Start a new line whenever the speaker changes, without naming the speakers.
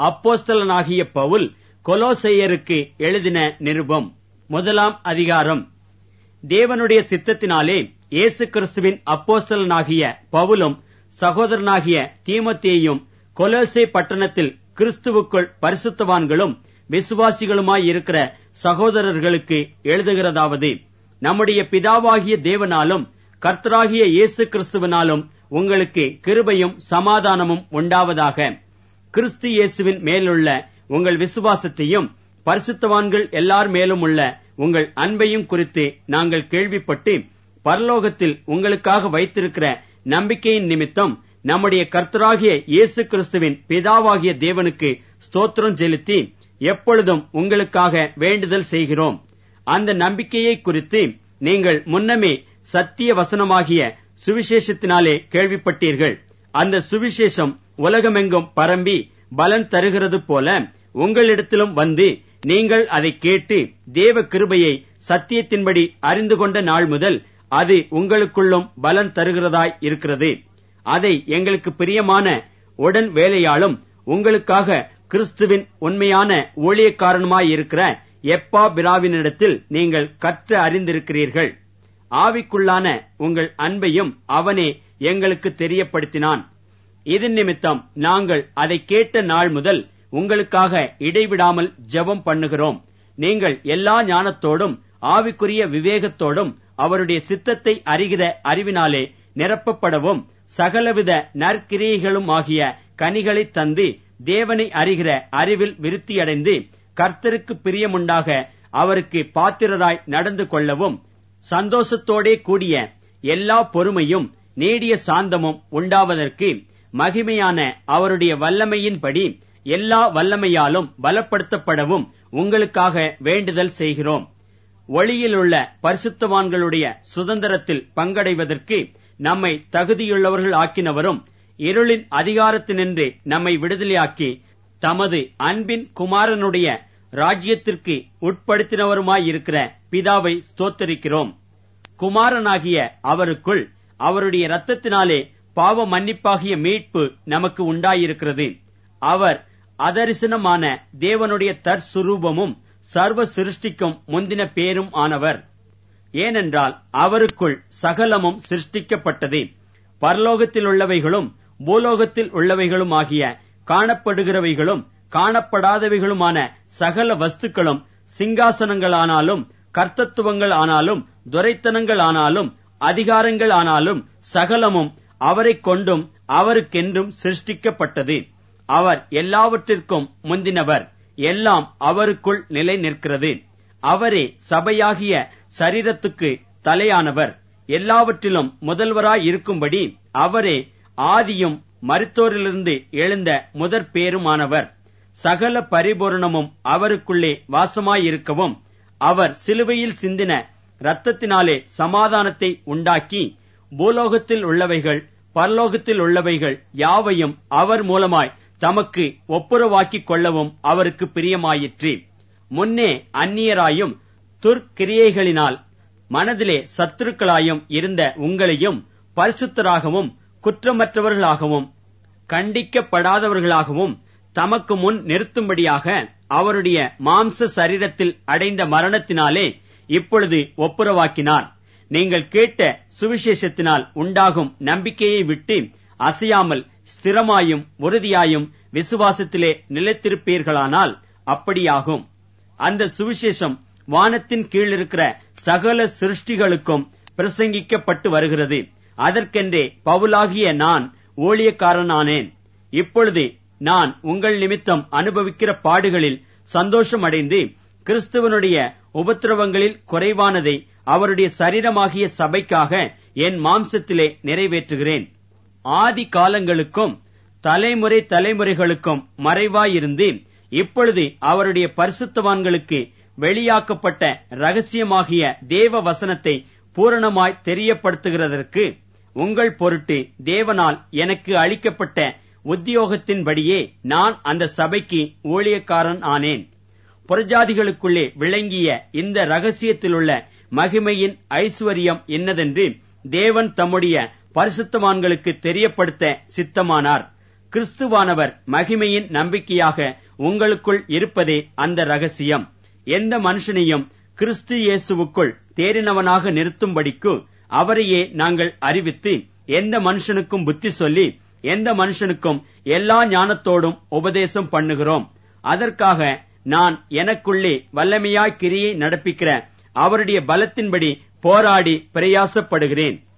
அப்போஸ்தலனாகிய பவுல் கொலோசையருக்கு எழுதின நிருபம். 1 அதிகாரம். தேவனுடைய சித்தத்தினாலே இயேசு கிறிஸ்துவின் அப்போஸ்தலனாகிய பவுலும் சகோதரனாகிய தீமோத்தேயும் கொலோசை பட்டணத்தில் கிறிஸ்துவுக்குள் பரிசுத்தவான்களும் விசுவாசிகளுமாயிருக்கிற சகோதரர்களுக்கு எழுதுகிறதாவது: நம்முடைய பிதாவாகிய தேவனாலும் கர்த்தராகிய இயேசு கிறிஸ்துவினாலும் உங்களுக்கு கிருபையும் சமாதானமும் உண்டாவதாக. கிறிஸ்து இயேசுவின் மேலுள்ள உங்கள் விசுவாசத்தையும் பரிசுத்தவான்கள் எல்லார் மேலும் உள்ள உங்கள் அன்பையும் குறித்து நாங்கள் கேள்விப்பட்டு பரலோகத்தில் உங்களுக்காக வைத்திருக்கிற நம்பிக்கையின் நிமித்தம் நம்முடைய கர்த்தராகிய இயேசு கிறிஸ்துவின் பிதாவாகிய தேவனுக்கு ஸ்தோத்திரம் செலுத்தி எப்பொழுதும் உங்களுக்காக வேண்டுதல் செய்கிறோம். அந்த நம்பிக்கையை குறித்து நீங்கள் முன்னமே சத்திய வசனமாகிய சுவிசேஷத்தினாலே கேள்விப்பட்டீர்கள். அந்த சுவிசேஷம் உலகமெங்கும் பரம்பி பலன் தருகிறது போல உங்களிடத்திலும் வந்து நீங்கள் அதை கேட்டு தேவ கிருபையை சத்தியத்தின்படி அறிந்து கொண்ட நாள் முதல் அது உங்களுக்குள்ளும் பலன் தருகிறதாய் இருக்கிறது. அதை எங்களுக்கு பிரியமான உடன் வேலையாலும் உங்களுக்காக கிறிஸ்துவின் உண்மையான ஊழியக்காரனுமாயிருக்கிற எப்பாபிராவினிடத்தில் நீங்கள் கற்று அறிந்திருக்கிறீர்கள். ஆவிக்குள்ளான உங்கள் அன்பையும் அவனே எங்களுக்கு தெரியப்படுத்தினான். இதன் நிமித்தம் நாங்கள் அதை கேட்ட நாள் முதல் உங்களுக்காக இடைவிடாமல் ஜெபம் பண்ணுகிறோம். நீங்கள் எல்லா ஞானத்தோடும் ஆவிக்குரிய விவேகத்தோடும் அவருடைய சித்தத்தை அறிகிற அறிவினாலே நிரப்பப்படவும் சகலவித நற்கிரியைகளும் ஆகிய கனிகளை தந்து தேவனை அறிகிற அறிவில் விருத்தியடைந்து கர்த்தருக்கு பிரியமுண்டாக அவருக்கு பாத்திரராய் நடந்து கொள்ளவும் சந்தோஷத்தோடே கூடிய எல்லா பொறுமையும் நீடிய சாந்தமும் உண்டாவதற்கு மகிமையான அவருடைய வல்லமையின்படி எல்லா வல்லமையாலும் பலப்படுத்தப்படவும் உங்களுக்காக வேண்டுதல் செய்கிறோம். ஒளியிலுள்ள பரிசுத்தவான்களுடைய சுதந்திரத்தில் பங்கடைவதற்கு நம்மை தகுதியுள்ளவர்கள் ஆக்கினவரும் இருளின் அதிகாரத்தினின்று நம்மை விடுதலையாக்கி தமது அன்பின் குமாரனுடைய ராஜ்யத்திற்கு உட்படுத்தினவருமாயிருக்கிற பிதாவை ஸ்தோத்தரிக்கிறோம். குமாரனாகிய அவருக்குள் அவருடைய இரத்தத்தினாலே பாவ மன்னிப்பாகிய மீட்பு நமக்கு உண்டாயிருக்கிறது. அவர் அதரிசனமான தேவனுடைய தற்சுரூபமும் சர்வ சிருஷ்டிக்கும் முந்தின பேரும் ஆனவர். ஏனென்றால் அவருக்குள் சகலமும் சிருஷ்டிக்கப்பட்டது. பரலோகத்தில் உள்ளவைகளும் பூலோகத்தில் உள்ளவைகளும் ஆகிய காணப்படுகிறவைகளும் காணப்படாதவைகளுமான சகல வஸ்துக்களும் சிங்காசனங்களானாலும் கர்த்தத்துவங்கள் ஆனாலும் துரைத்தனங்கள் ஆனாலும் அதிகாரங்கள் ஆனாலும் சகலமும் அவரை கொண்டும் அவருக்கென்றும் சிருஷ்டிக்கப்பட்டது. அவர் எல்லாவற்றிற்கும் முந்தினவர். எல்லாம் அவருக்குள் நிலை நிற்கிறது. அவரே சபையாகிய சரீரத்துக்கு தலையானவர். எல்லாவற்றிலும் முதல்வராயிருக்கும்படி அவரே ஆதியும் மரித்தோரிலிருந்து எழுந்த முதற் பேருமானவர். சகல பரிபூரணமும் அவருக்குள்ளே வாசமாயிருக்கவும் அவர் சிலுவையில் சிந்தின இரத்தத்தினாலே சமாதானத்தை உண்டாக்கி பூலோகத்தில் உள்ளவைகள் பரலோகத்தில் உள்ளவைகள் யாவையும் அவர் மூலமாய் தமக்கு ஒப்புரவாக்கிக் கொள்ளவும் அவருக்கு பிரியமாயிற்று. முன்னே அந்நியராயும் துர்க்கிரியைகளினால் மனதிலே சத்துருக்களாயும் இருந்த உங்களையும் பரிசுத்தராகவும் குற்றமற்றவர்களாகவும் கண்டிக்கப்படாதவர்களாகவும் தமக்கு முன் நிறுத்தும்படியாக அவருடைய மாம்ச சரீரத்தில் அடைந்த மரணத்தினாலே இப்பொழுது ஒப்புரவாக்கினார். நீங்கள் கேட்ட சுவிசேஷத்தினால் உண்டாகும் நம்பிக்கையை விட்டு அசையாமல் ஸ்திரமாயும் உறுதியாயும் விசுவாசத்திலே நிலைத்திருப்பீர்களானால் அப்படியாகும். அந்த சுவிசேஷம் வானத்தின் கீழ் இருக்கிற சகல சிருஷ்டிகளுக்கும் பிரசங்கிக்கப்பட்டு வருகிறது. அதற்கென்றே பவுலாகிய நான் ஊழியக்காரனானேன். இப்பொழுது நான் உங்கள் நிமித்தம் அனுபவிக்கிற பாடுகளில் சந்தோஷமடைந்து கிறிஸ்துவனுடைய உபத்திரவங்களில் குறைவானதை அவருடைய சரீரமாகிய சபைக்காக என் மாம்சத்திலே நிறைவேற்றுகிறேன். ஆதி காலங்களுக்கும் தலைமுறை தலைமுறைகளுக்கும் மறைவாயிருந்து இப்பொழுது அவருடைய பரிசுத்தவான்களுக்கு வெளியாக்கப்பட்ட ரகசியமாகிய தேவ வசனத்தை பூரணமாய் தெரியப்படுத்துகிறதற்கு உங்கள் பொருட்டு தேவனால் எனக்கு அளிக்கப்பட்ட உத்தியோகத்தின்படியே நான் அந்த சபைக்கு ஊழியக்காரன் ஆனேன். புறஜாதிகளுக்குள்ளே விளங்கிய இந்த ரகசியத்திலுள்ள மகிமையின் ஐஸ்வர்யம் என்னதென்று தேவன் தம்முடைய பரிசுத்தவான்களுக்கு தெரியப்படுத்த சித்தமானார். கிறிஸ்துவானவர் மகிமையின் நம்பிக்கையாக உங்களுக்குள் இருப்பதே அந்த ரகசியம். எந்த மனுஷனையும் கிறிஸ்து இயேசுவுக்குள் தேறினவனாக நிறுத்தும்படிக்கு அவரையே நாங்கள் அறிவித்து, எந்த மனுஷனுக்கும் புத்தி சொல்லி, எந்த மனுஷனுக்கும் எல்லா ஞானத்தோடும் உபதேசம் பண்ணுகிறோம். அதற்காக நான் எனக்குள்ளே வல்லமையாய் கிரியை நடப்பிக்கிற அவருடைய பலத்தின்படி போராடி பிரயாசப்படுகிறேன்.